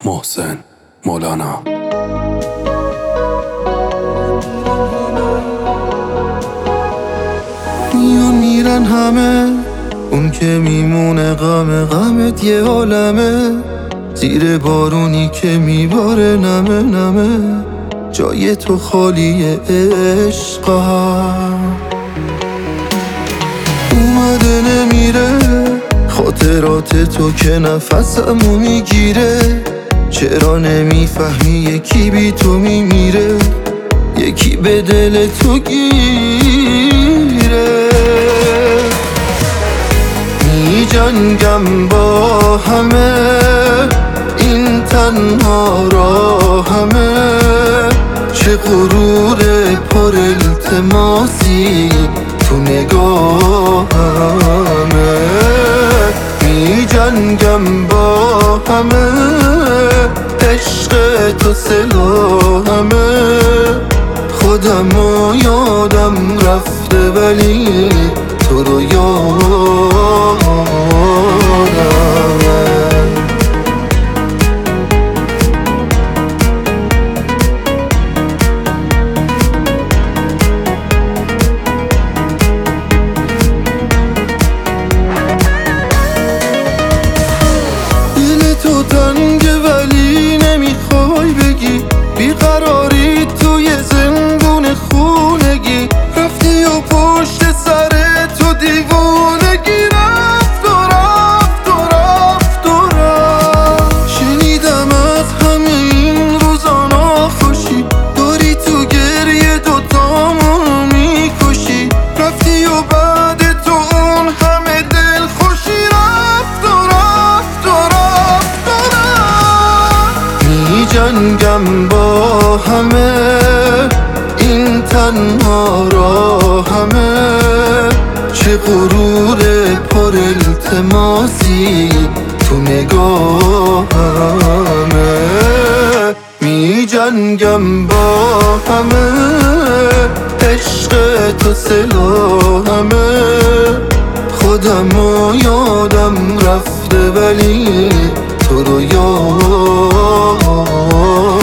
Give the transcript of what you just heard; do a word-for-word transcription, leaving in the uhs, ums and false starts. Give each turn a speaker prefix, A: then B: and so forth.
A: محسن مولانا.
B: میان میرن همه، اون که میمونه غم غمت یه عالمه. زیر بارونی که میباره نمه نمه، جای تو خالی عشقم. اومده نمیره خاطرات تو که نفسمو میگیره. چرا نمیفهمی یکی بی تو میمیره، یکی به دل تو گیره. می جنگم با همه، این تنها راهمه. چه غرور پر التماسی تو نگاهمه. می جنگم با همه، عشق تو سلاحمه. خودمو یادم رفته ولی تو رو یادمه. دل تو تنگه ولی نمیخوای بگی، بیقراری توی زندون خونگی. رفتی و پشت سر تو دیوونگی رفت و رفت و رفت و رفت. شنیدم از همه این روزا ناخوشی، داری تو گریه دوتامونو میکشی. رفتی و بعد تو اون همه دل خوشی رفت و رفت و رفت و رفت. می جنگم با همه، این تنها راهمه. چه غرور پر التماسی تو نگاهمه. می جنگم با همه، عشق تو سلاحمه. خودمو یادم رفته ولی تو رو یادمه.